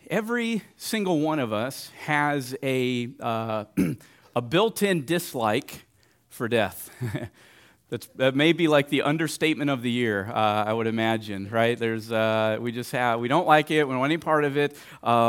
Every single one of us has a a built-in dislike for death. That may be like the understatement of the year, I would imagine, right? We don't like it, we don't want any part of it.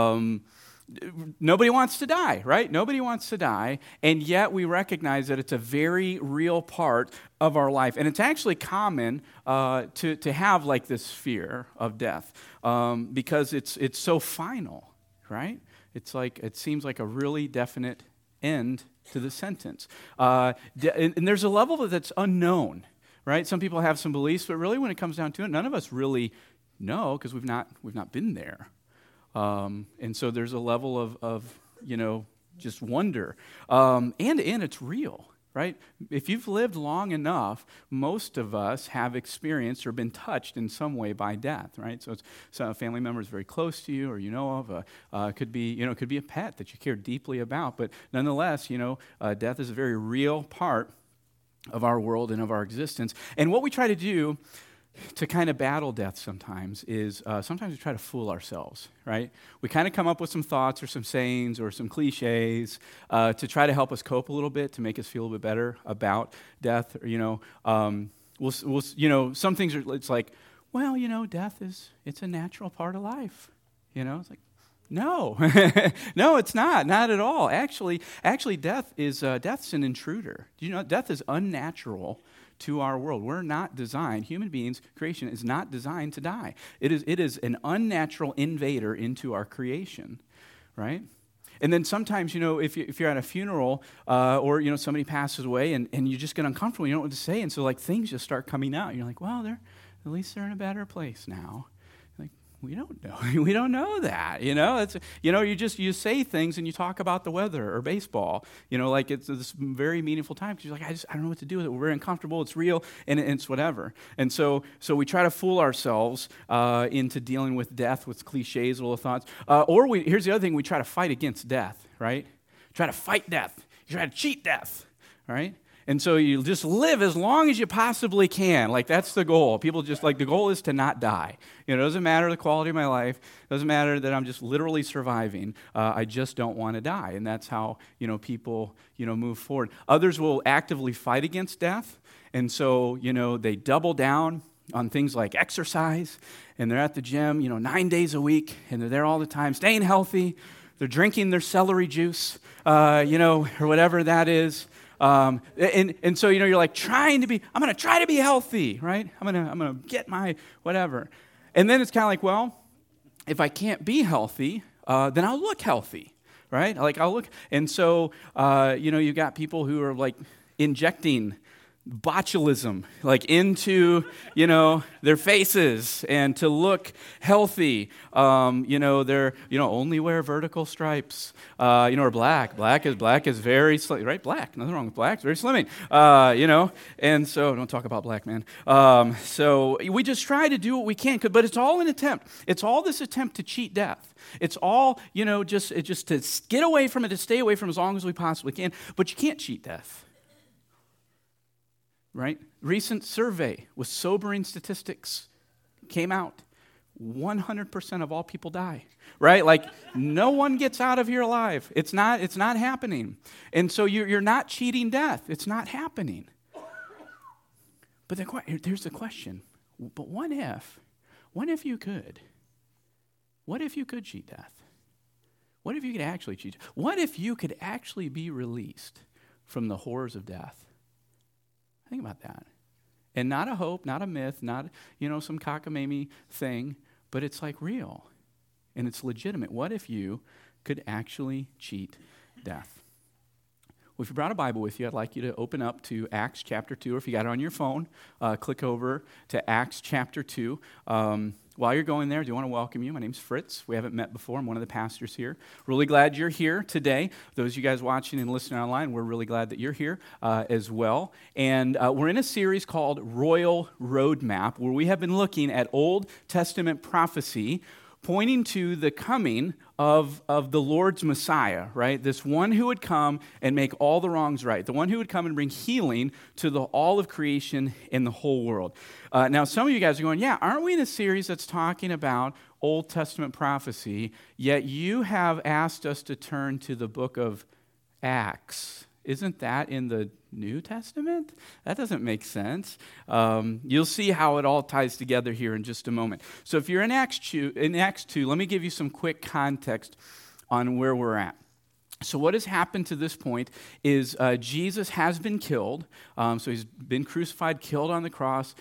Nobody wants to die, right? Nobody wants to die, and yet we recognize that it's a very real part of our life. And it's actually common to have like this fear of death because it's so final, right? It's like it seems like a really definite end to the sentence. And there's a level that's unknown, right? Some people have some beliefs, but really when it comes down to it, none of us really know because we've not been there. And so there's a level of just wonder. And it's real, right? If you've lived long enough, most of us have experienced or been touched in some way by death, right? So it's a family member is very close to you or you know of. Could be a pet that you care deeply about. But nonetheless, death is a very real part of our world and of our existence. And what we try to do to kind of battle death sometimes is sometimes we try to fool ourselves, right? We kind of come up with some thoughts or some sayings or some cliches to try to help us cope a little bit, to make us feel a little bit better about death. Or, some things are, it's like, well, death it's a natural part of life. It's like, no, no, it's not at all. Actually, death's an intruder. Do you know death is unnatural to our world? We're not designed, human beings, creation is not designed to die. It is an unnatural invader into our creation, right? And then sometimes, if you're at a funeral or, somebody passes away and you just get uncomfortable, you don't know what to say, and so like things just start coming out. You're like, well, at least they're in a better place now. We don't know. We don't know that. You say things and you talk about the weather or baseball. Like it's this very meaningful time because you're like, I don't know what to do with it. We're very uncomfortable. It's real and it's whatever. And so we try to fool ourselves into dealing with death with cliches, little thoughts. Here's the other thing: we try to fight against death. Right? Try to fight death. You try to cheat death. Right? And so you just live as long as you possibly can. Like, that's the goal. People just, the goal is to not die. It doesn't matter the quality of my life. It doesn't matter that I'm just literally surviving. I just don't want to die. And that's how, people, move forward. Others will actively fight against death. And so, they double down on things like exercise. And they're at the gym, 9 days a week. And they're there all the time, staying healthy. They're drinking their celery juice, or whatever that is. And so, you're like I'm going to try to be healthy, right? I'm going to get my whatever. And then it's kind of like, well, if I can't be healthy, then I'll look healthy, right? I'll look. And so, you've got people who are like injecting botulism into their faces and to look healthy. They're only wear vertical stripes. Or black. Black is very slimming, right? Black, nothing wrong with black. It's very slimming. And so don't talk about black, man. So we just try to do what we can, but it's all an attempt. It's all this attempt to cheat death. It's all just to get away from it, to stay away from it as long as we possibly can. But you can't cheat death. Right? Recent survey with sobering statistics came out. 100% of all people die. Right? No one gets out of here alive. It's not happening. And so you're not cheating death. It's not happening. But there's the question. But what if you could? What if you could cheat death? What if you could actually cheat? What if you could actually be released from the horrors of death? Think about that. And not a hope, not a myth, not, some cockamamie thing, but it's real. And it's legitimate. What if you could actually cheat death? Well, if you brought a Bible with you, I'd like you to open up to Acts chapter 2, or if you got it on your phone, click over to Acts chapter 2. While you're going there, I do want to welcome you. My name's Fritz. We haven't met before. I'm one of the pastors here. Really glad you're here today. Those of you guys watching and listening online, we're really glad that you're here as well. And we're in a series called Royal Roadmap, where we have been looking at Old Testament prophecy pointing to the coming of the Lord's Messiah, right? This one who would come and make all the wrongs right. The one who would come and bring healing to all of creation and the whole world. Now, some of you guys are going, yeah, aren't we in a series that's talking about Old Testament prophecy, yet you have asked us to turn to the book of Acts. Isn't that in the New Testament? That doesn't make sense. You'll see how it all ties together here in just a moment. So if you're in Acts 2, let me give you some quick context on where we're at. So what has happened to this point is Jesus has been killed. So he's been crucified, killed on the cross.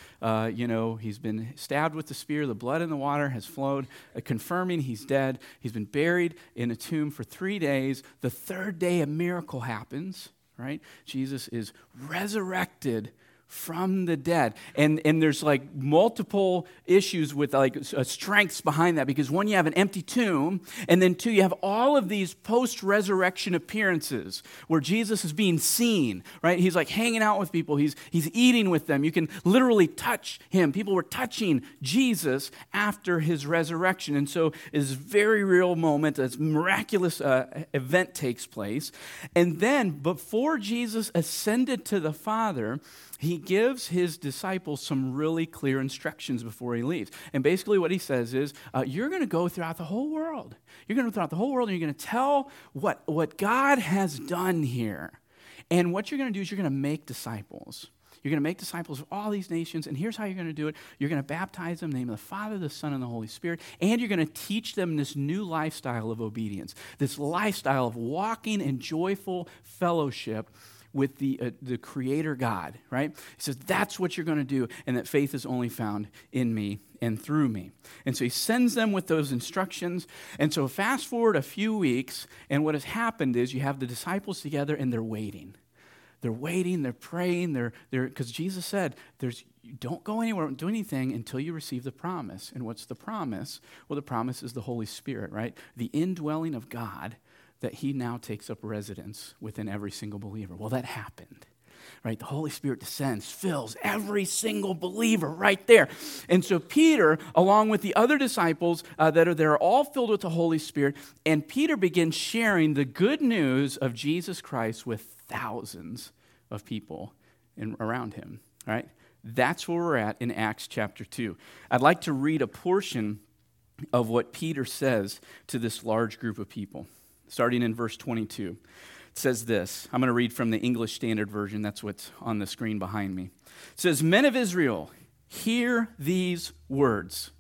He's been stabbed with the spear. The blood in the water has flowed, confirming he's dead. He's been buried in a tomb for 3 days. The third day, a miracle happens, right? Jesus is resurrected from the dead. And there's like multiple issues with like strengths behind that, because one, you have an empty tomb, and then two, you have all of these post-resurrection appearances where Jesus is being seen, right? He's like hanging out with people. He's eating with them. You can literally touch him. People were touching Jesus after his resurrection. And so it's a very real moment. This miraculous event takes place. And then before Jesus ascended to the Father, he gives his disciples some really clear instructions before he leaves. And basically what he says is, you're going to go throughout the whole world. You're going to go throughout the whole world, and you're going to tell what God has done here. And what you're going to do is you're going to make disciples. You're going to make disciples of all these nations, and here's how you're going to do it. You're going to baptize them in the name of the Father, the Son, and the Holy Spirit, and you're going to teach them this new lifestyle of obedience, this lifestyle of walking in joyful fellowship with the Creator God, right? He says, that's what you're going to do, and that faith is only found in me and through me. And so he sends them with those instructions. And so fast forward a few weeks, and what has happened is you have the disciples together, and they're waiting. They're waiting, they're praying, because Jesus said, don't go anywhere, don't do anything until you receive the promise. And what's the promise? Well, the promise is the Holy Spirit, right? The indwelling of God, that he now takes up residence within every single believer. Well, that happened, right? The Holy Spirit descends, fills every single believer right there. And so Peter, along with the other disciples that are there, are all filled with the Holy Spirit, and Peter begins sharing the good news of Jesus Christ with thousands of people around him, right? That's where we're at in Acts chapter 2. I'd like to read a portion of what Peter says to this large group of people. Starting in verse 22. It says this. I'm going to read from the English Standard Version. That's what's on the screen behind me. It says, "Men of Israel, hear these words.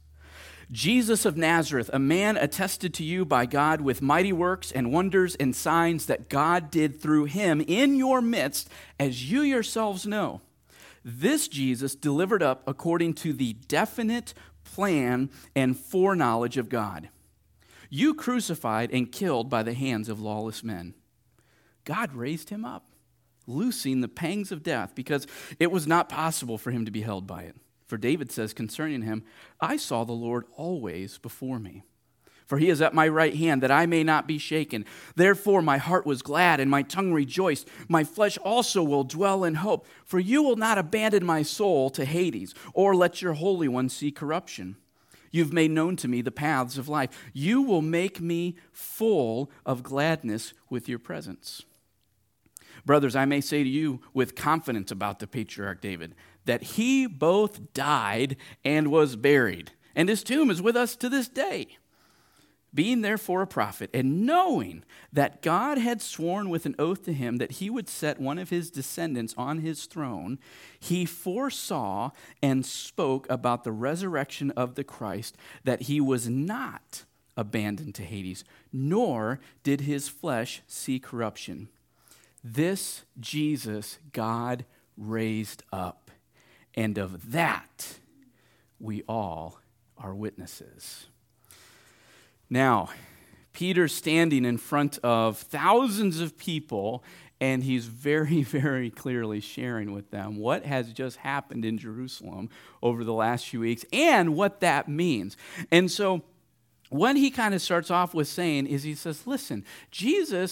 Jesus of Nazareth, a man attested to you by God with mighty works and wonders and signs that God did through him in your midst, as you yourselves know. This Jesus delivered up according to the definite plan and foreknowledge of God. You crucified and killed by the hands of lawless men. God raised him up, loosing the pangs of death, because it was not possible for him to be held by it. For David says concerning him, I saw the Lord always before me. For he is at my right hand, that I may not be shaken. Therefore my heart was glad, and my tongue rejoiced. My flesh also will dwell in hope. For you will not abandon my soul to Hades, or let your Holy One see corruption. You've made known to me the paths of life. You will make me full of gladness with your presence. Brothers, I may say to you with confidence about the patriarch David, that he both died and was buried, and his tomb is with us to this day. Being therefore a prophet, and knowing that God had sworn with an oath to him that he would set one of his descendants on his throne, he foresaw and spoke about the resurrection of the Christ, that he was not abandoned to Hades, nor did his flesh see corruption. This Jesus God raised up, and of that we all are witnesses." Now, Peter's standing in front of thousands of people, and he's very, very clearly sharing with them what has just happened in Jerusalem over the last few weeks and what that means. And so what he kind of starts off with saying is, he says, listen, Jesus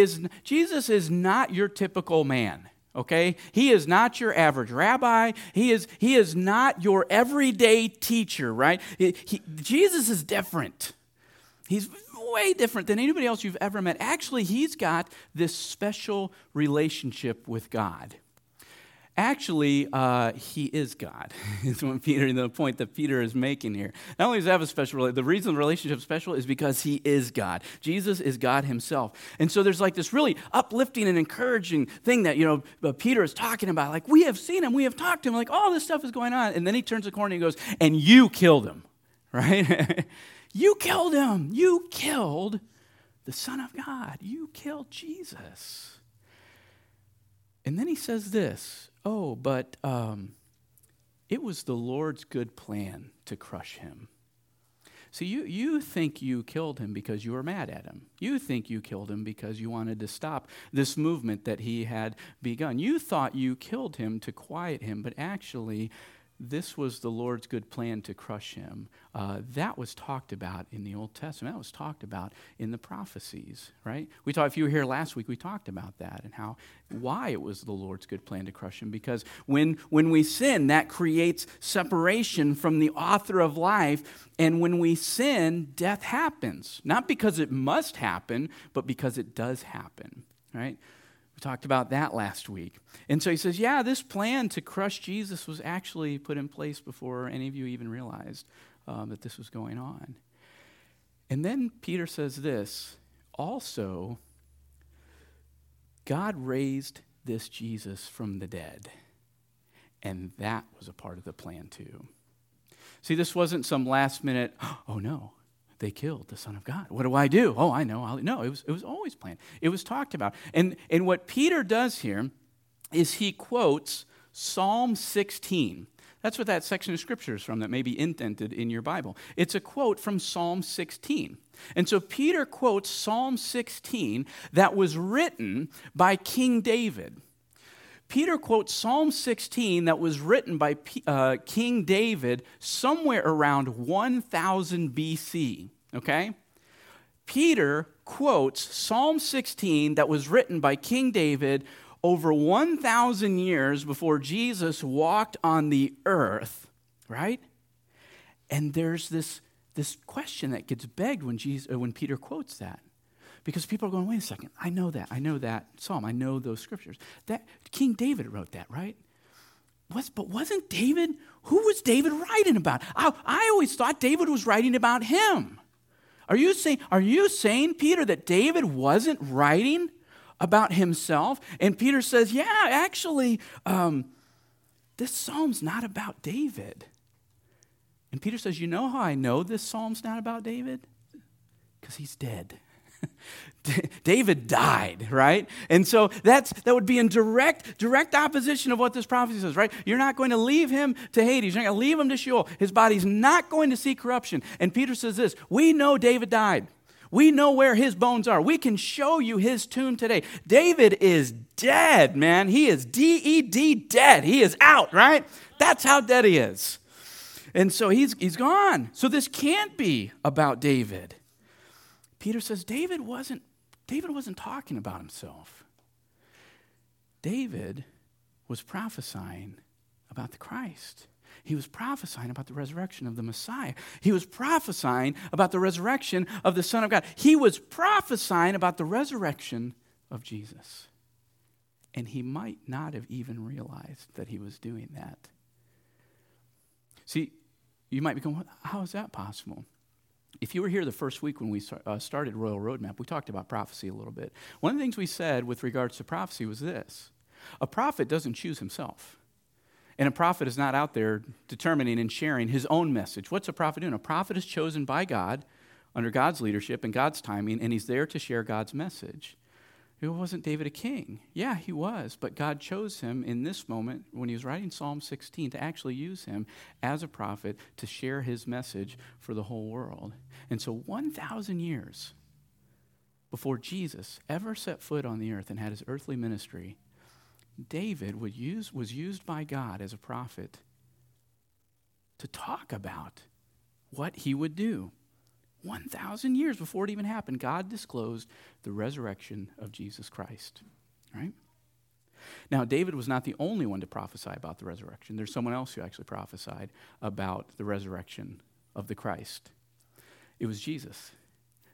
is not your typical man. Okay? He is not your average rabbi. He is not your everyday teacher, right? Jesus is different. He's way different than anybody else you've ever met. Actually, he's got this special relationship with God. Actually, he is God. Is what the point that Peter is making here. Not only does he have a special, the reason the relationship is special is because he is God. Jesus is God himself. And so there's like this really uplifting and encouraging thing that, Peter is talking about. Like, we have seen him, we have talked to him, like all this stuff is going on. And then he turns the corner and he goes, and you killed him, right? You killed him. You killed the Son of God. You killed Jesus. And then he says this, but it was the Lord's good plan to crush him. So you think you killed him because you were mad at him. You think you killed him because you wanted to stop this movement that he had begun. You thought you killed him to quiet him, but actually this was the Lord's good plan to crush him. That was talked about in the Old Testament. That was talked about in the prophecies, right? If you were here last week, we talked about that and why it was the Lord's good plan to crush him. Because when we sin, that creates separation from the author of life. And when we sin, death happens. Not because it must happen, but because it does happen, right? We talked about that last week. And so he says, this plan to crush Jesus was actually put in place before any of you even realized that this was going on. And then Peter says this, also, God raised this Jesus from the dead. And that was a part of the plan too. See, this wasn't some last minute, oh no, they killed the Son of God. What do I do? Oh, I know. No, it was always planned. It was talked about. And what Peter does here is he quotes Psalm 16. That's what that section of Scripture is from that may be indented in your Bible. It's a quote from Psalm 16. And so Peter quotes Psalm 16 that was written by King David. Peter quotes Psalm 16 that was written by King David somewhere around 1000 BC, okay? Peter quotes Psalm 16 that was written by King David over 1,000 years before Jesus walked on the earth, right? And there's this question that gets begged when Peter quotes that. Because people are going, wait a second, I know that psalm, I know those scriptures. That King David wrote that, right? But wasn't David, who was David writing about? I always thought David was writing about him. Are you saying, Peter, that David wasn't writing about himself? And Peter says, actually, this psalm's not about David. And Peter says, you know how I know this psalm's not about David? Because he's dead. David died, right? And so that would be in direct opposition of what this prophecy says, right? You're not going to leave him to Hades. You're not going to leave him to Sheol. His body's not going to see corruption. And Peter says this, we know David died. We know where his bones are. We can show you his tomb today. David is dead, man. He is dead, dead. He is out, right? That's how dead he is. And so he's gone. So this can't be about David. Peter says David wasn't talking about himself. David was prophesying about the Christ. He was prophesying about the resurrection of the Messiah. He was prophesying about the resurrection of the Son of God. He was prophesying about the resurrection of Jesus. And he might not have even realized that he was doing that. See, you might be going, how is that possible? If you were here the first week when we started Royal Roadmap, we talked about prophecy a little bit. One of the things we said with regards to prophecy was this. A prophet doesn't choose himself. And a prophet is not out there determining and sharing his own message. What's a prophet doing? A prophet is chosen by God under God's leadership and God's timing, and he's there to share God's message. Wasn't David a king? Yeah, he was, but God chose him in this moment when he was writing Psalm 16 to actually use him as a prophet to share his message for the whole world. And so 1,000 years before Jesus ever set foot on the earth and had his earthly ministry, David was used by God as a prophet to talk about what he would do. 1,000 years before it even happened, God disclosed the resurrection of Jesus Christ, right? Now, David was not the only one to prophesy about the resurrection. There's someone else who actually prophesied about the resurrection of the Christ. It was Jesus.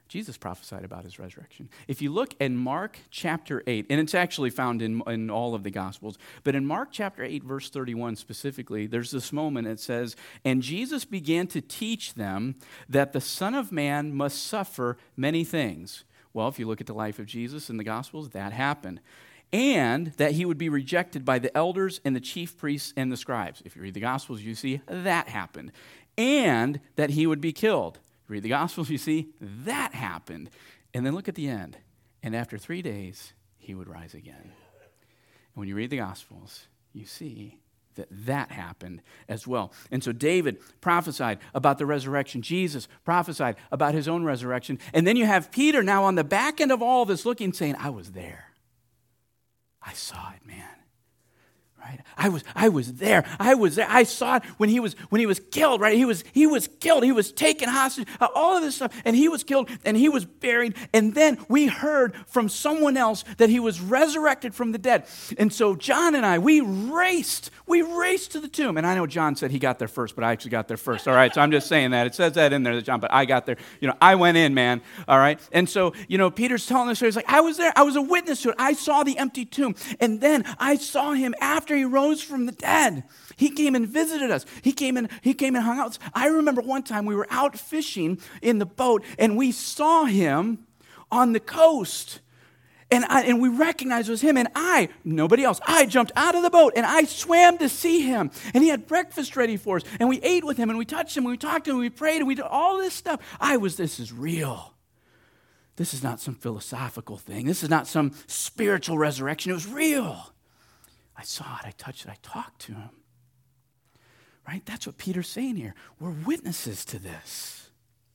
Jesus prophesied about his resurrection. If you look in Mark chapter 8, and it's actually found in all of the Gospels, but in Mark chapter 8, verse 31 specifically, there's this moment that says, "And Jesus began to teach them that the Son of Man must suffer many things." Well, if you look at the life of Jesus in the Gospels, that happened. "And that he would be rejected by the elders and the chief priests and the scribes." If you read the Gospels, you see that happened. "And that he would be killed." Read the Gospels, you see, that happened. And then look at the end. "And after 3 days, he would rise again." And when you read the Gospels, you see that happened as well. And so David prophesied about the resurrection. Jesus prophesied about his own resurrection. And then you have Peter now on the back end of all this looking, saying, "I was there. I saw it, man. Right? I was there. I saw it when he was killed, right? He was killed. He was taken hostage, all of this stuff, and he was killed and he was buried. And then we heard from someone else that he was resurrected from the dead. And so John and I, we raced to the tomb. And I know John said he got there first, but I actually got there first. All right. So I'm just saying that. It says that in there, John, but I got there. I went in, man. All right. And so, Peter's telling the story. He's like, I was there. I was a witness to it. I saw the empty tomb. And then I saw him after he rose from the dead. He came and visited us. He came and hung out. I remember one time we were out fishing in the boat and we saw him on the coast. And we recognized it was him. And nobody else, I jumped out of the boat and I swam to see him. And he had breakfast ready for us. And we ate with him and we touched him and we talked to him and we prayed and we did all this stuff. This is real. This is not some philosophical thing. This is not some spiritual resurrection. It was real. I saw it, I touched it, I talked to him. Right? That's what Peter's saying here. We're witnesses to this.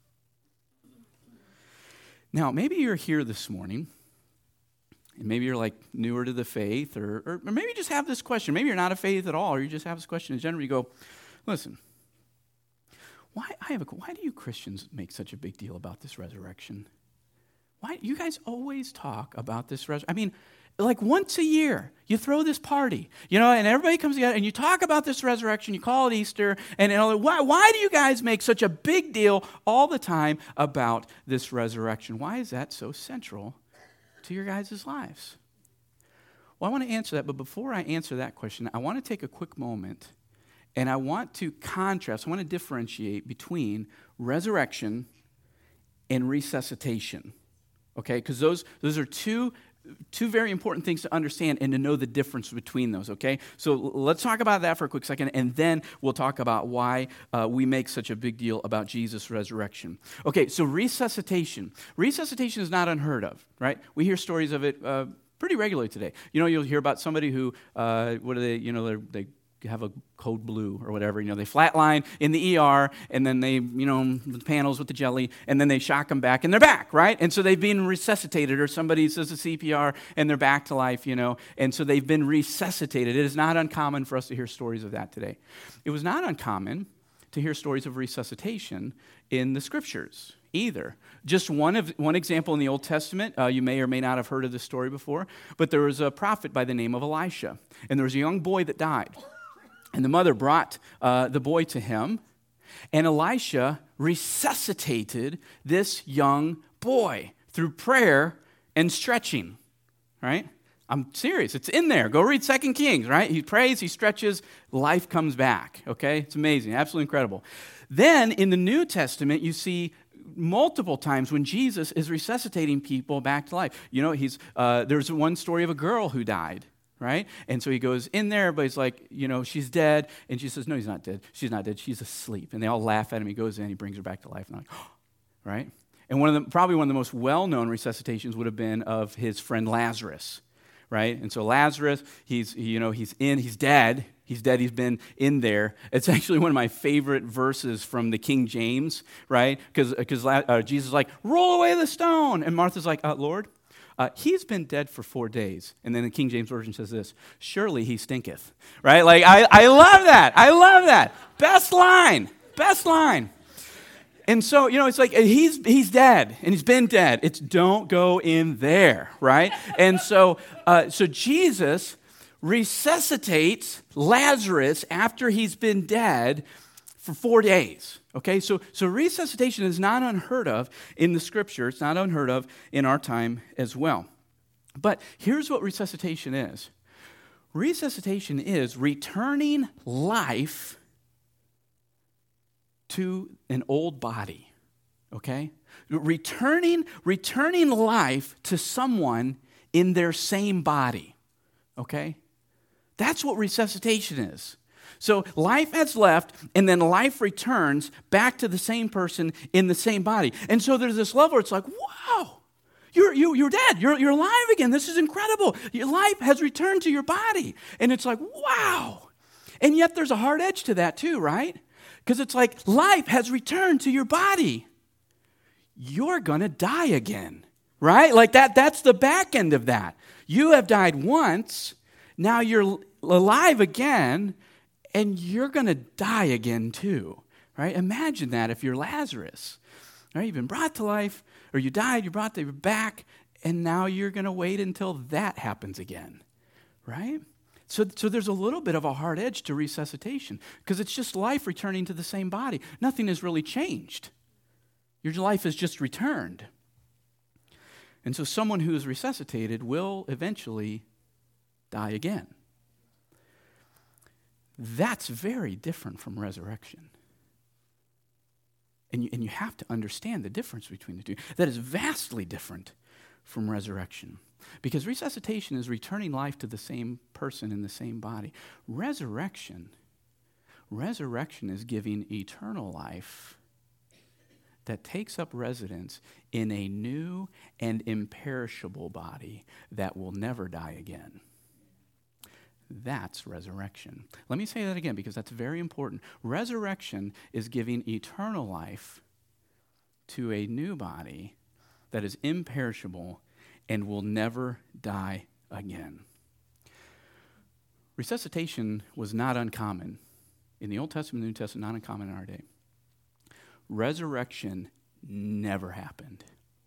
Now, maybe you're here this morning, and maybe you're like newer to the faith, or maybe you just have this question. Maybe you're not a faith at all, or you just have this question in general. You go, listen, why do you Christians make such a big deal about this resurrection? Why you guys always talk about this resurrection? I mean, like once a year, you throw this party, and everybody comes together and you talk about this resurrection, you call it Easter, and why do you guys make such a big deal all the time about this resurrection? Why is that so central to your guys' lives? Well, I want to answer that, but before I answer that question, I want to take a quick moment and I want to differentiate between resurrection and resuscitation, okay? Because those are two very important things to understand and to know the difference between those, okay? So let's talk about that for a quick second, and then we'll talk about why we make such a big deal about Jesus' resurrection. Okay, so resuscitation. Resuscitation is not unheard of, right? We hear stories of it pretty regularly today. You'll hear about somebody who, they have a code blue or whatever, they flatline in the ER, and then they, the panels with the jelly, and then they shock them back, and they're back, right? And so they've been resuscitated, or somebody says a CPR, and they're back to life, and so they've been resuscitated. It is not uncommon for us to hear stories of that today. It was not uncommon to hear stories of resuscitation in the Scriptures either. Just one example in the Old Testament, you may or may not have heard of this story before, but there was a prophet by the name of Elisha, and there was a young boy that died. And the mother brought the boy to him, and Elisha resuscitated this young boy through prayer and stretching, right? I'm serious. It's in there. Go read 2 Kings, right? He prays, he stretches, life comes back, okay? It's amazing, absolutely incredible. Then in the New Testament, you see multiple times when Jesus is resuscitating people back to life. There's one story of a girl who died. Right? And so he goes in there, but he's like, she's dead. And she says, no, he's not dead. She's not dead. She's asleep. And they all laugh at him. He goes in, he brings her back to life. And they're like, oh, right? And probably one of the most well-known resuscitations would have been of his friend Lazarus, right? And so Lazarus, he's dead. He's dead. He's been in there. It's actually one of my favorite verses from the King James, right? Because Jesus is like, roll away the stone. And Martha's like, Lord, he's been dead for 4 days. And then the King James Version says this, surely he stinketh. Right? Like, I love that. I love that. Best line. And so, it's like he's dead and he's been dead. It's don't go in there, right? And so Jesus resuscitates Lazarus after he's been dead for 4 days. Okay, so resuscitation is not unheard of in the Scripture. It's not unheard of in our time as well. But here's what resuscitation is. Resuscitation is returning life to an old body. Okay? Returning life to someone in their same body. Okay? That's what resuscitation is. So life has left, and then life returns back to the same person in the same body. And so there's this level where it's like, wow, you're dead. You're alive again. This is incredible. Your life has returned to your body. And it's like, wow. And yet there's a hard edge to that too, right? Because it's like life has returned to your body. You're going to die again, right? Like that's the back end of that. You have died once. Now you're alive again. And you're going to die again too, right? Imagine that if you're Lazarus, right? You've been brought to life, or you died, you're back, and now you're going to wait until that happens again, right? So there's a little bit of a hard edge to resuscitation because it's just life returning to the same body. Nothing has really changed. Your life has just returned. And so someone who is resuscitated will eventually die again. That's very different from resurrection. And you have to understand the difference between the two. That is vastly different from resurrection. Because resuscitation is returning life to the same person in the same body. Resurrection is giving eternal life that takes up residence in a new and imperishable body that will never die again. That's resurrection. Let me say that again because that's very important. Resurrection is giving eternal life to a new body that is imperishable and will never die again. Resuscitation was not uncommon in the Old Testament and New Testament, not uncommon in our day. Resurrection never happened.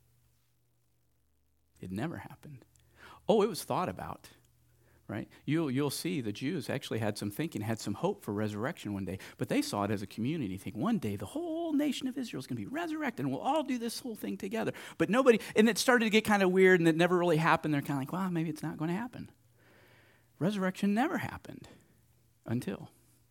It never happened. Oh, it was thought about. Right? You'll see the Jews actually had some thinking, had some hope for resurrection one day, but they saw it as a community thing. One day the whole nation of Israel is going to be resurrected and we'll all do this whole thing together. But nobody, and it started to get kind of weird and it never really happened. They're kind of like, well, maybe it's not going to happen. Resurrection never happened until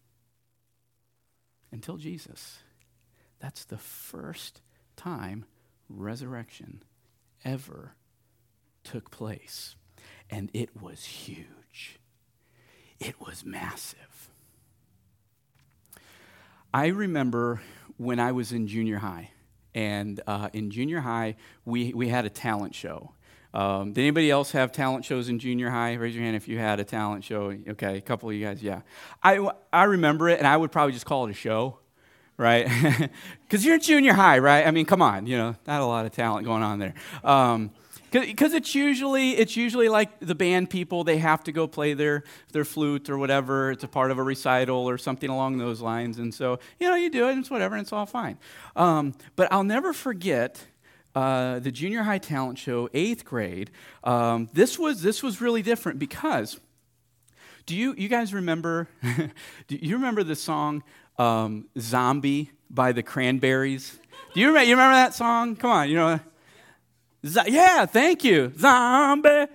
Jesus. That's the first time resurrection ever took place. And it was huge. It was massive. I remember when I was in junior high. And in junior high, we had a talent show. Did anybody else have talent shows in junior high? Raise your hand if you had a talent show. Okay, a couple of you guys, yeah. I remember it, and I would probably just call it a show, right? Because you're in junior high, right? I mean, come on, not a lot of talent going on there. Because it's usually like the band people, they have to go play their flute or whatever. It's a part of a recital or something along those lines. And so, you do it, and it's whatever, and it's all fine. But I'll never forget the junior high talent show, 8th grade. This was really different because, do you guys remember, do you remember the song Zombie by the Cranberries? Do you remember that song? Come on, yeah, thank you. Zombie,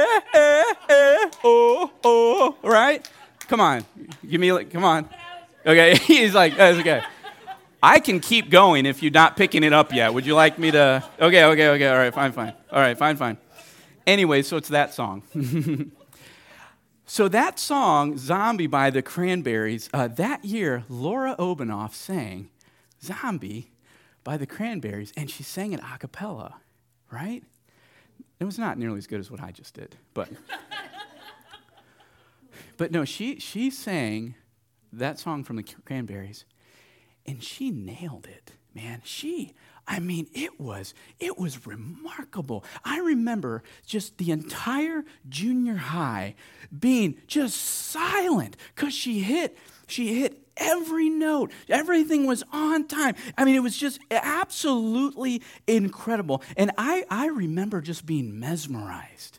oh, right? Come on, come on. Okay, he's like, that's okay. I can keep going if you're not picking it up yet. Would you like me to? Okay, all right, fine. All right, fine. Anyway, so it's that song. So that song, Zombie by the Cranberries, that year, Laura Obanoff sang Zombie by the Cranberries, and she sang it a cappella. Right? It was not nearly as good as what I just did, but no, she sang that song from the Cranberries, and she nailed it, man. It was remarkable. I remember just the entire junior high being just silent because she hit every note. Everything was on time. It was just absolutely incredible. And I remember just being mesmerized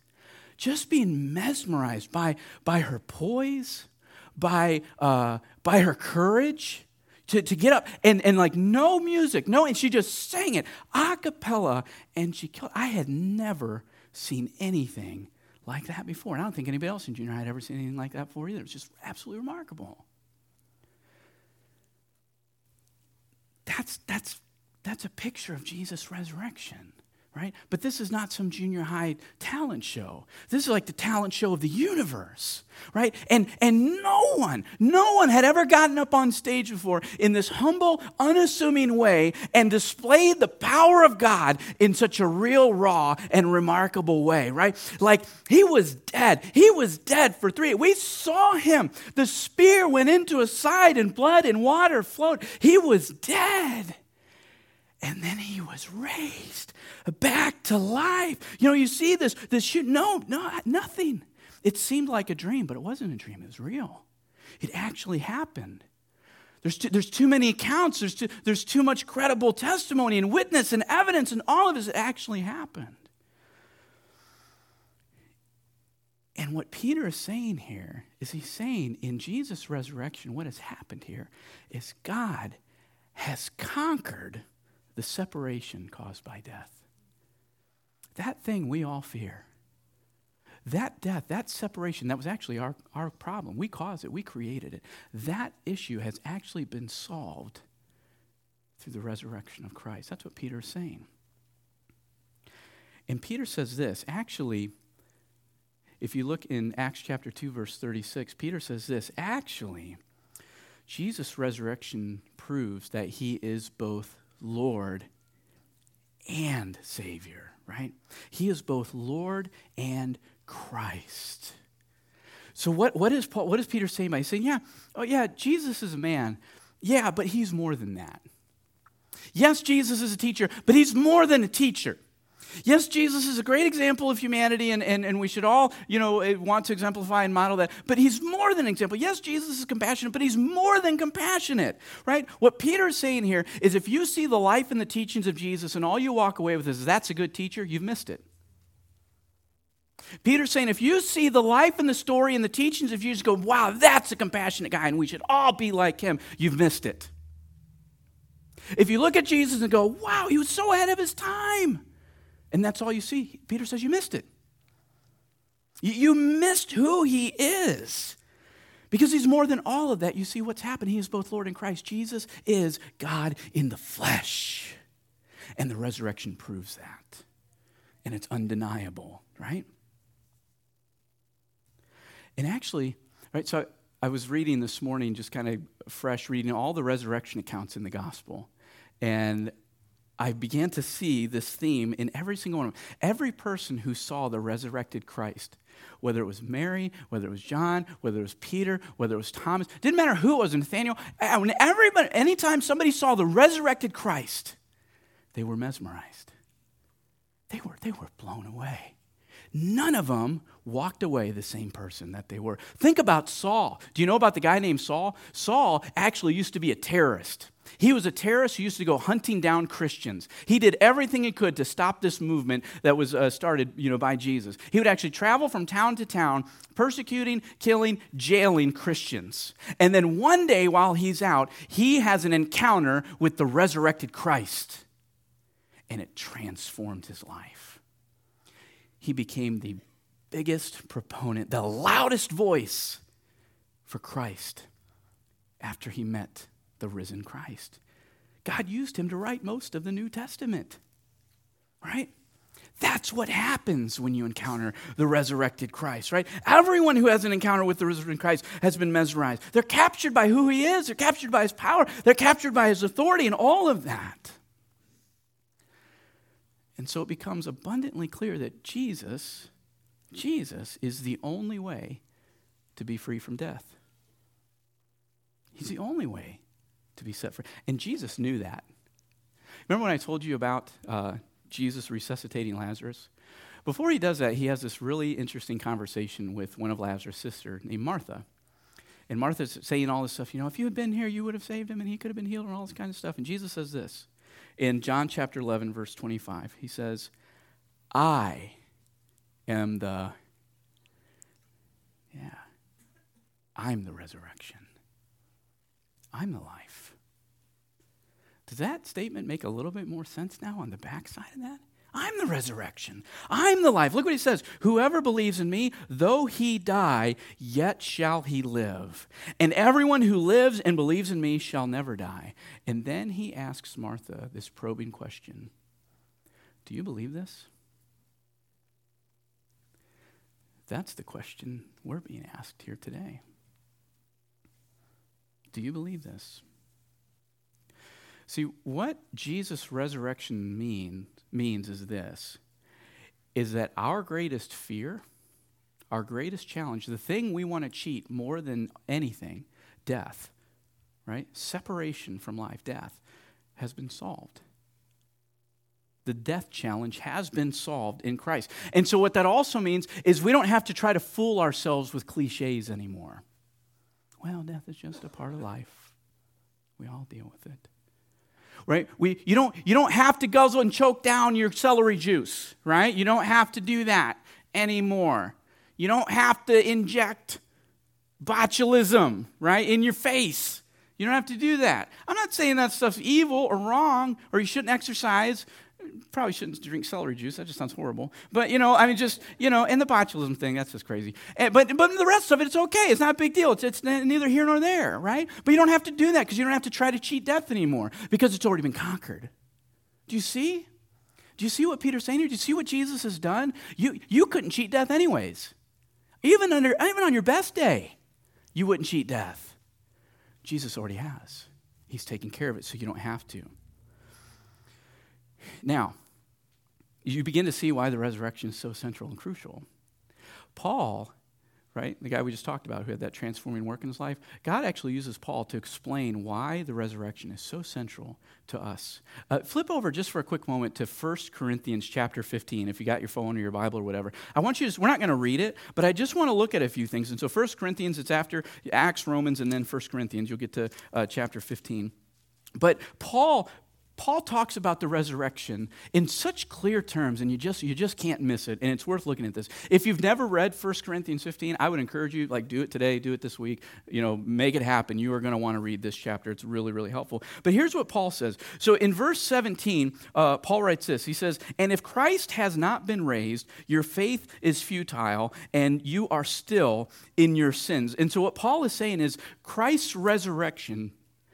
by her poise, by her courage. to get up and like no music, and she just sang it a cappella, and she killed. I had never seen anything like that before. And I don't think anybody else in junior high had ever seen anything like that before either. It was just absolutely remarkable. That's a picture of Jesus' resurrection, right? But this is not some junior high talent show. This is like the talent show of the universe, right? And no one had ever gotten up on stage before in this humble, unassuming way and displayed the power of God in such a real, raw, and remarkable way, right? Like, he was dead. He was dead for 3 days. We saw him. The spear went into his side and blood and water flowed. He was dead. And then he was raised back to life. You see this shoot. No, nothing. It seemed like a dream, but it wasn't a dream. It was real. It actually happened. There's too many accounts. There's too much credible testimony and witness and evidence, and all of it actually happened. And what Peter is saying here is he's saying in Jesus' resurrection, what has happened here is God has conquered the separation caused by death. That thing we all fear. That death, that separation, that was actually our problem. We caused it. We created it. That issue has actually been solved through the resurrection of Christ. That's what Peter is saying. And Peter says this. Actually, if you look in Acts chapter 2, verse 36, Peter says this. Actually, Jesus' resurrection proves that he is both Lord and Savior, right? He is both Lord and Christ. So what is Peter saying by saying, Jesus is a man. Yeah, but he's more than that. Yes, Jesus is a teacher, but he's more than a teacher. Yes, Jesus is a great example of humanity, and we should all, want to exemplify and model that. But he's more than an example. Yes, Jesus is compassionate, but he's more than compassionate, right? What Peter is saying here is if you see the life and the teachings of Jesus and all you walk away with is that's a good teacher, you've missed it. Peter's saying if you see the life and the story and the teachings of Jesus, go, wow, that's a compassionate guy, and we should all be like him, you've missed it. If you look at Jesus and go, wow, he was so ahead of his time, and that's all you see, Peter says you missed it. You missed who he is. Because he's more than all of that. You see what's happened. He is both Lord and Christ. Jesus is God in the flesh. And the resurrection proves that. And it's undeniable, right? And actually, right, so I was reading this morning, just kind of fresh, reading all the resurrection accounts in the gospel. And I began to see this theme in every single one of them. Every person who saw the resurrected Christ, whether it was Mary, whether it was John, whether it was Peter, whether it was Thomas, didn't matter who it was, Nathaniel, anytime somebody saw the resurrected Christ, they were mesmerized. They were blown away. None of them walked away the same person that they were. Think about Saul. Do you know about the guy named Saul? Saul actually used to be a terrorist. He was a terrorist who used to go hunting down Christians. He did everything he could to stop this movement that was started, by Jesus. He would actually travel from town to town, persecuting, killing, jailing Christians. And then one day while he's out, he has an encounter with the resurrected Christ. And it transformed his life. He became the biggest proponent, the loudest voice for Christ after he met the risen Christ. God used him to write most of the New Testament, right? That's what happens when you encounter the resurrected Christ, right? Everyone who has an encounter with the resurrected Christ has been mesmerized. They're captured by who he is. They're captured by his power. They're captured by his authority and all of that. And so it becomes abundantly clear that Jesus is the only way to be free from death. He's the only way to be set free. And Jesus knew that. Remember when I told you about Jesus resuscitating Lazarus? Before he does that, he has this really interesting conversation with one of Lazarus' sisters named Martha. And Martha's saying all this stuff, if you had been here, you would have saved him and he could have been healed and all this kind of stuff. And Jesus says this in John chapter 11, verse 25. He says, I am I'm the resurrection. I'm the life. Does that statement make a little bit more sense now on the backside of that? I'm the resurrection. I'm the life. Look what he says. Whoever believes in me, though he die, yet shall he live. And everyone who lives and believes in me shall never die. And then he asks Martha this probing question. Do you believe this? That's the question we're being asked here today. Do you believe this? See, what Jesus' resurrection means is this, is that our greatest fear, our greatest challenge, the thing we want to cheat more than anything, death, right? Separation from life, death, has been solved. The death challenge has been solved in Christ. And so what that also means is we don't have to try to fool ourselves with cliches anymore. Well, death is just a part of life. We all deal with it. Right? You don't have to guzzle and choke down your celery juice, right? You don't have to do that anymore. You don't have to inject botulism, right, in your face. You don't have to do that. I'm not saying that stuff's evil or wrong or you shouldn't exercise. Probably shouldn't drink celery juice. That just sounds horrible. But, and the botulism thing, that's just crazy. But the rest of it, it's okay. It's not a big deal. It's neither here nor there, right? But you don't have to do that because you don't have to try to cheat death anymore because it's already been conquered. Do you see? Do you see what Peter's saying here? Do you see what Jesus has done? You couldn't cheat death anyways. Even on your best day, you wouldn't cheat death. Jesus already has. He's taken care of it so you don't have to. Now, you begin to see why the resurrection is so central and crucial. Paul, right, the guy we just talked about who had that transforming work in his life, God actually uses Paul to explain why the resurrection is so central to us. Flip over just for a quick moment to 1 Corinthians chapter 15, if you got your phone or your Bible or whatever. I want you to, we're not going to read it, but I just want to look at a few things. And so 1 Corinthians, it's after Acts, Romans, and then 1 Corinthians. You'll get to chapter 15. But Paul talks about the resurrection in such clear terms, and you just can't miss it, and it's worth looking at this. If you've never read 1 Corinthians 15, I would encourage you, do it today, do it this week, make it happen. You are going to want to read this chapter. It's really, really helpful. But here's what Paul says. So in verse 17, Paul writes this. He says, "And if Christ has not been raised, your faith is futile, and you are still in your sins." And so what Paul is saying is Christ's resurrection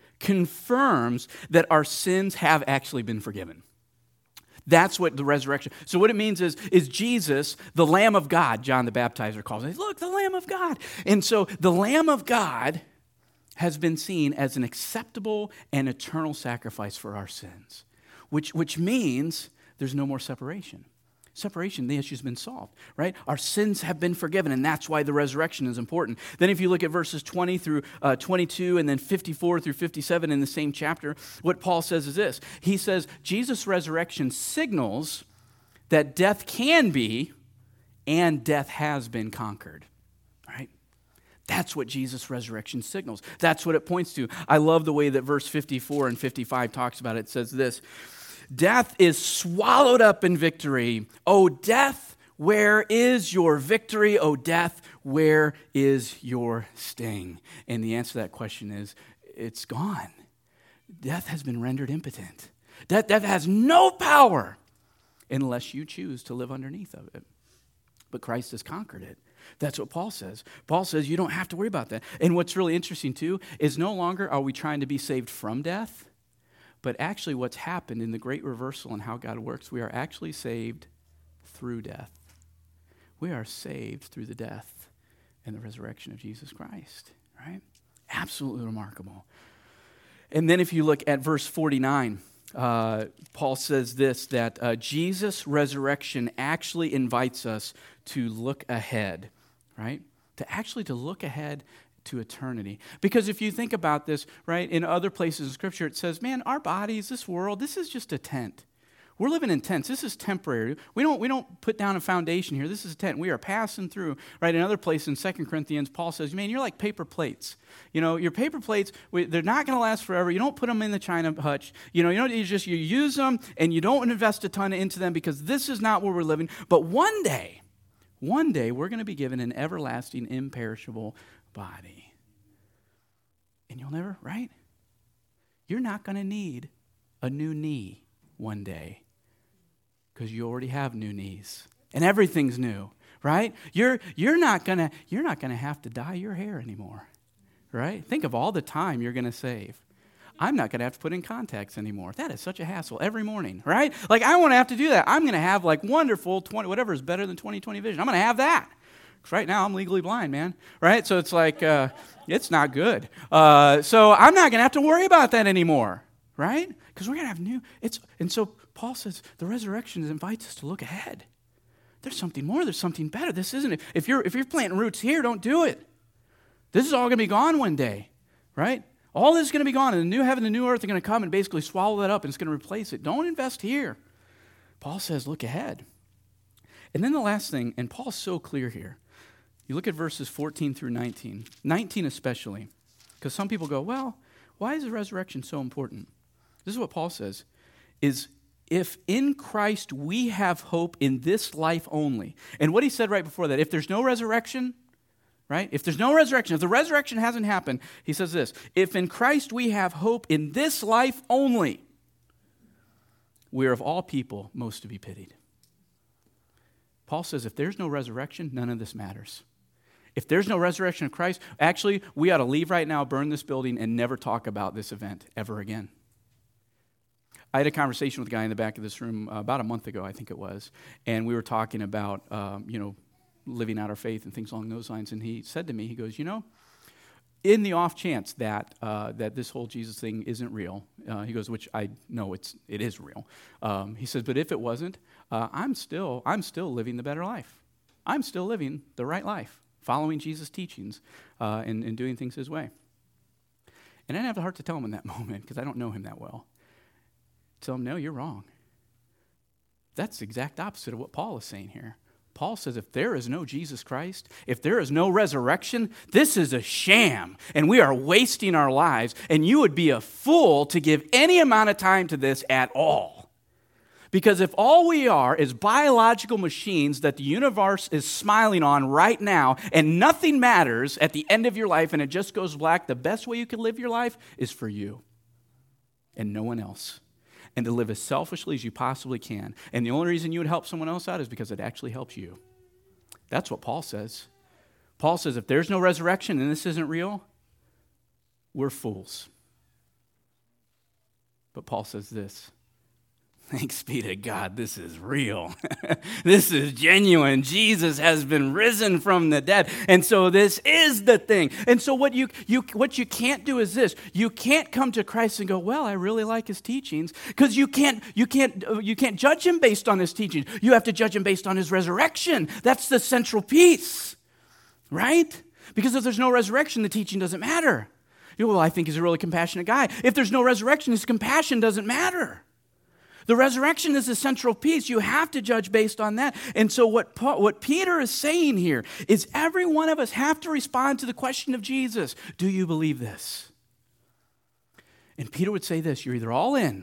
confirms that our sins have actually been forgiven. That's what the resurrection. So what it means is Jesus, the Lamb of God, John the Baptizer calls it. Look, the Lamb of God. And so the Lamb of God has been seen as an acceptable and eternal sacrifice for our sins, which means there's no more separation. Separation, the issue's been solved, right? Our sins have been forgiven, and that's why the resurrection is important. Then if you look at verses 20 through 22 and then 54 through 57 in the same chapter, what Paul says is this. He says, Jesus' resurrection signals that death can be and death has been conquered, right? That's what Jesus' resurrection signals. That's what it points to. I love the way that verse 54 and 55 talks about it. It says this, "Death is swallowed up in victory. O death, where is your victory? O death, where is your sting?" And the answer to that question is, it's gone. Death has been rendered impotent. Death has no power unless you choose to live underneath of it. But Christ has conquered it. That's what Paul says. Paul says you don't have to worry about that. And what's really interesting too is no longer are we trying to be saved from death, but actually what's happened in the great reversal and how God works, we are actually saved through death. We are saved through the death and the resurrection of Jesus Christ, right? Absolutely remarkable. And then if you look at verse 49, Paul says this, that Jesus' resurrection actually invites us to look ahead, right? To look ahead to eternity. Because if you think about this, right, in other places in Scripture, it says, man, our bodies, this world, this is just a tent. We're living in tents. This is temporary. We don't put down a foundation here. This is a tent. We are passing through, right? In other places in 2 Corinthians, Paul says, man, you're like paper plates. Your paper plates, they're not going to last forever. You don't put them in the china hutch. You use them and you don't invest a ton into them because this is not where we're living. But one day, we're going to be given an everlasting, imperishable body. And you'll never, right? You're not going to need a new knee one day because you already have new knees and everything's new, right? You're not gonna have to dye your hair anymore, right? Think of all the time you're gonna save. I'm not gonna have to put in contacts anymore. That is such a hassle every morning, right? Like I won't have to do that. I'm gonna have like wonderful 20, whatever is better than 20/20 vision. I'm gonna have that. Because right now I'm legally blind, man, right? So it's like, it's not good. So I'm not gonna have to worry about that anymore, right? Because we're gonna have and so Paul says the resurrection invites us to look ahead. There's something more. There's something better. This isn't it. If you're planting roots here, don't do it. This is all going to be gone one day, right? All this is going to be gone, and the new heaven, the new earth are going to come and basically swallow that up, and it's going to replace it. Don't invest here. Paul says, look ahead. And then the last thing, and Paul's so clear here. You look at verses 14 through 19, 19 especially, because some people go, well, why is the resurrection so important? This is what Paul says, is if in Christ we have hope in this life only. And what he said right before that, if there's no resurrection, right? If there's no resurrection, if the resurrection hasn't happened, he says this, if in Christ we have hope in this life only, we are of all people most to be pitied. Paul says if there's no resurrection, none of this matters. If there's no resurrection of Christ, actually, we ought to leave right now, burn this building, and never talk about this event ever again. I had a conversation with a guy in the back of this room about a month ago, I think it was, and we were talking about, living out our faith and things along those lines, and he said to me, he goes, in the off chance that this whole Jesus thing isn't real, he goes, which I know it is real. He says, but if it wasn't, I'm still living the better life. I'm still living the right life, following Jesus' teachings and doing things his way. And I didn't have the heart to tell him in that moment because I don't know him that well. Tell him, no, you're wrong. That's the exact opposite of what Paul is saying here. Paul says if there is no Jesus Christ, if there is no resurrection, this is a sham, and we are wasting our lives, and you would be a fool to give any amount of time to this at all. Because if all we are is biological machines that the universe is smiling on right now, and nothing matters at the end of your life, and it just goes black, the best way you can live your life is for you and no one else. And to live as selfishly as you possibly can. And the only reason you would help someone else out is because it actually helps you. That's what Paul says. Paul says if there's no resurrection and this isn't real, we're fools. But Paul says this, thanks be to God, this is real. This is genuine. Jesus has been risen from the dead. And so this is the thing. And so what you can't do is this. You can't come to Christ and go, well, I really like his teachings. Because you can't judge him based on his teachings. You have to judge him based on his resurrection. That's the central piece. Right? Because if there's no resurrection, the teaching doesn't matter. Well, I think he's a really compassionate guy. If there's no resurrection, his compassion doesn't matter. The resurrection is the central piece. You have to judge based on that. And so what Peter is saying here is every one of us have to respond to the question of Jesus. Do you believe this? And Peter would say this, you're either all in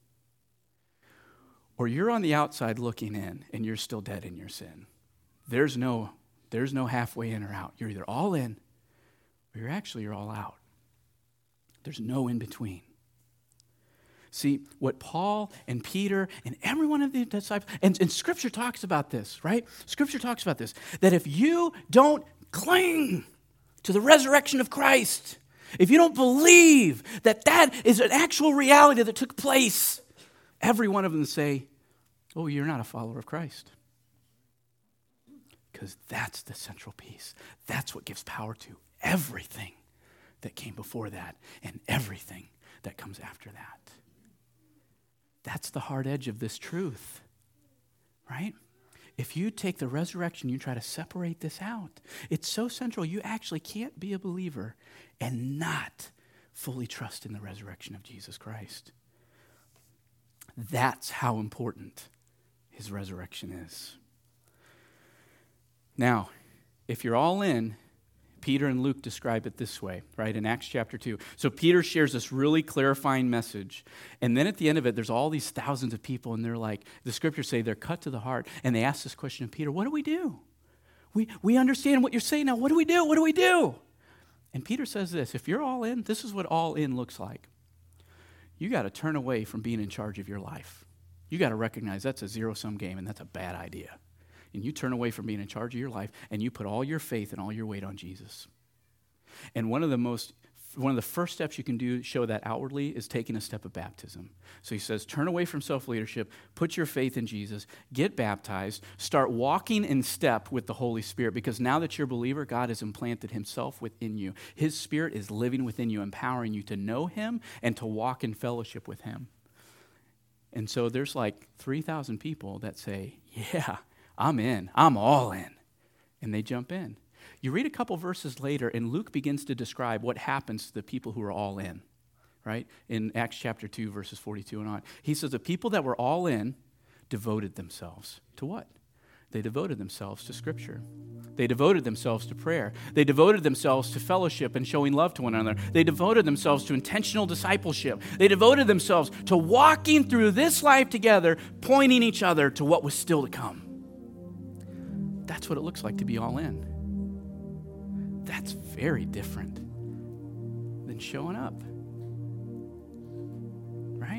or you're on the outside looking in and you're still dead in your sin. There's no halfway in or out. You're either all in or you're all out. There's no in between. See, what Paul and Peter and every one of the disciples, and Scripture talks about this, right? Scripture talks about this, that if you don't cling to the resurrection of Christ, if you don't believe that that is an actual reality that took place, every one of them say, oh, you're not a follower of Christ. Because that's the central piece. That's what gives power to everything that came before that and everything that comes after that. That's the hard edge of this truth, right? If you take the resurrection, you try to separate this out. It's so central, you actually can't be a believer and not fully trust in the resurrection of Jesus Christ. That's how important his resurrection is. Now, if you're all in, Peter and Luke describe it this way, right, in Acts chapter 2. So Peter shares this really clarifying message. And then at the end of it, there's all these thousands of people, and they're like, the scriptures say they're cut to the heart. And they ask this question of Peter, what do we do? We understand what you're saying now. What do we do? What do we do? And Peter says this, if you're all in, this is what all in looks like. you got to turn away from being in charge of your life. You got to recognize that's a zero-sum game, and that's a bad idea. And you turn away from being in charge of your life, and you put all your faith and all your weight on Jesus. And one of the first steps you can do to show that outwardly is taking a step of baptism. So he says, turn away from self-leadership, put your faith in Jesus, get baptized, start walking in step with the Holy Spirit, because now that you're a believer, God has implanted himself within you. His Spirit is living within you, empowering you to know him and to walk in fellowship with him. And so there's like 3,000 people that say, yeah, I'm in. I'm all in. And they jump in. You read a couple verses later, and Luke begins to describe what happens to the people who are all in, right? In Acts chapter 2, verses 42 and on. He says the people that were all in devoted themselves to what? They devoted themselves to Scripture. They devoted themselves to prayer. They devoted themselves to fellowship and showing love to one another. They devoted themselves to intentional discipleship. They devoted themselves to walking through this life together, pointing each other to what was still to come. That's what it looks like to be all in. That's very different than showing up, right?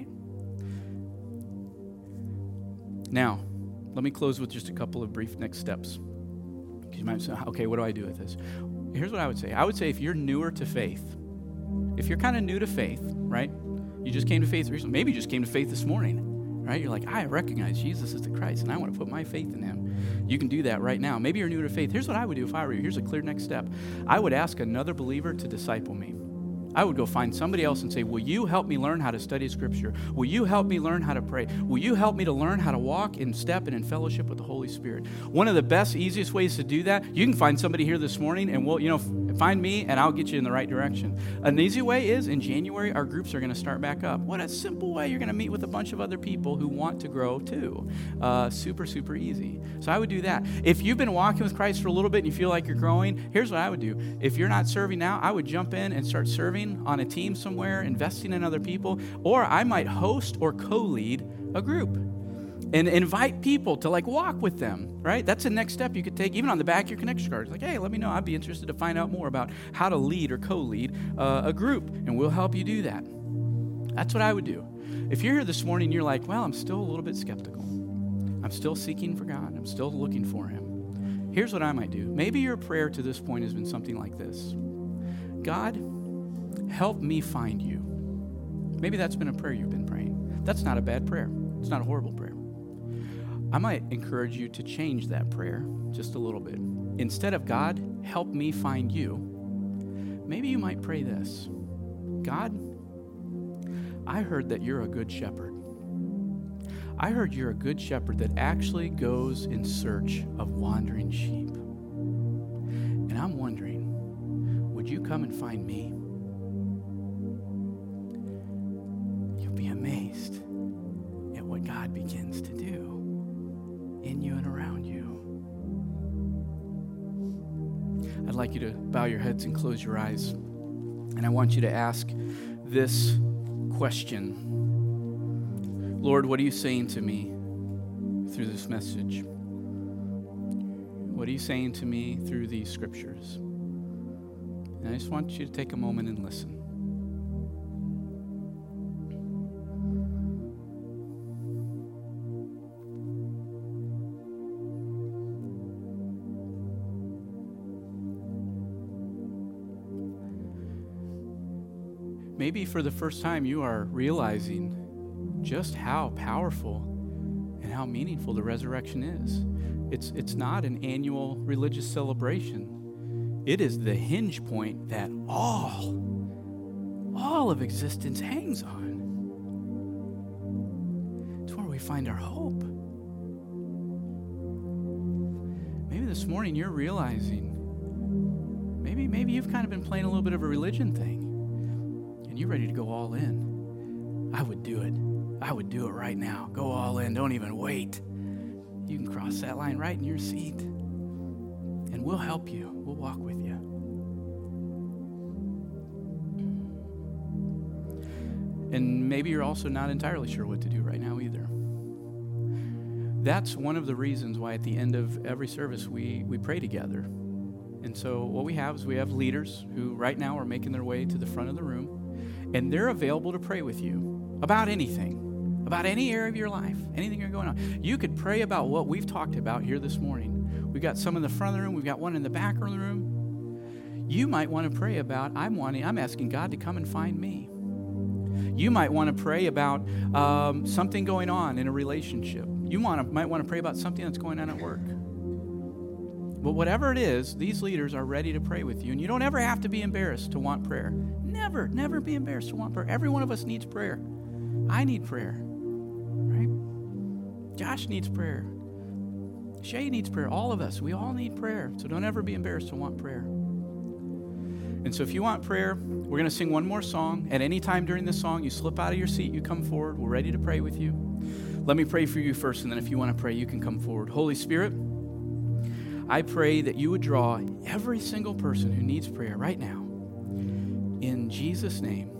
Now, let me close with just a couple of brief next steps. You might say, okay, what do I do with this? Here's what I would say. I would say if you're newer to faith, if you're kind of new to faith, right? You just came to faith recently. Maybe you just came to faith this morning, right? You're like, I recognize Jesus is the Christ, and I want to put my faith in him. You can do that right now. Maybe you're new to faith. Here's what I would do if I were you. Here's a clear next step. I would ask another believer to disciple me. I would go find somebody else and say, will you help me learn how to study Scripture? Will you help me learn how to pray? Will you help me to learn how to walk in step and in fellowship with the Holy Spirit? One of the best, easiest ways to do that, you can find somebody here this morning and we'll, find me and I'll get you in the right direction. An easy way is in January, our groups are going to start back up. What a simple way. You're going to meet with a bunch of other people who want to grow too. Super, super easy. So I would do that. If you've been walking with Christ for a little bit and you feel like you're growing, here's what I would do. If you're not serving now, I would jump in and start serving on a team somewhere, investing in other people, or I might host or co-lead a group and invite people to walk with them, right? That's the next step you could take, even on the back of your connection card. It's hey, let me know. I'd be interested to find out more about how to lead or co-lead a group, and we'll help you do that. That's what I would do. If you're here this morning and you're like, well, I'm still a little bit skeptical. I'm still seeking for God. I'm still looking for him. Here's what I might do. Maybe your prayer to this point has been something like this. God, help me find you. Maybe that's been a prayer you've been praying. That's not a bad prayer. It's not a horrible prayer. I might encourage you to change that prayer just a little bit. Instead of God, help me find you, maybe you might pray this. God, I heard that you're a good shepherd. I heard you're a good shepherd that actually goes in search of wandering sheep. And I'm wondering, would you come and find me? You'll be amazed at what God begins to do in you and around you. I'd like you to bow your heads and close your eyes. And I want you to ask this question. Lord, what are you saying to me through this message? What are you saying to me through these scriptures? And I just want you to take a moment and listen. Maybe for the first time you are realizing just how powerful and how meaningful the resurrection is. It's not an annual religious celebration. It is the hinge point that all of existence hangs on. It's where we find our hope. Maybe this morning you're realizing, maybe you've kind of been playing a little bit of a religion thing. You're ready to go all in. I would do it. I would do it right now. Go all in. Don't even wait. You can cross that line right in your seat. And we'll help you. We'll walk with you. And maybe you're also not entirely sure what to do right now either. That's one of the reasons why at the end of every service we pray together. And so what we have is we have leaders who right now are making their way to the front of the room. And they're available to pray with you. about anything, about any area of your life, anything you're going on. You could pray about what we've talked about here this morning. We've got some in the front of the room. We've got one in the back of the room. You might want to pray about, I'm asking God to come and find me. You might want to pray about something going on in a relationship. You might want to pray about something that's going on at work. But whatever it is, these leaders are ready to pray with you. And you don't ever have to be embarrassed to want prayer. Never be embarrassed to want prayer. Every one of us needs prayer. I need prayer, right? Josh needs prayer. Shay needs prayer. All of us, we all need prayer. So don't ever be embarrassed to want prayer. And so if you want prayer, we're going to sing one more song. At any time during this song, you slip out of your seat, you come forward. We're ready to pray with you. Let me pray for you first, and then if you want to pray, you can come forward. Holy Spirit, I pray that you would draw every single person who needs prayer right now. In Jesus' name.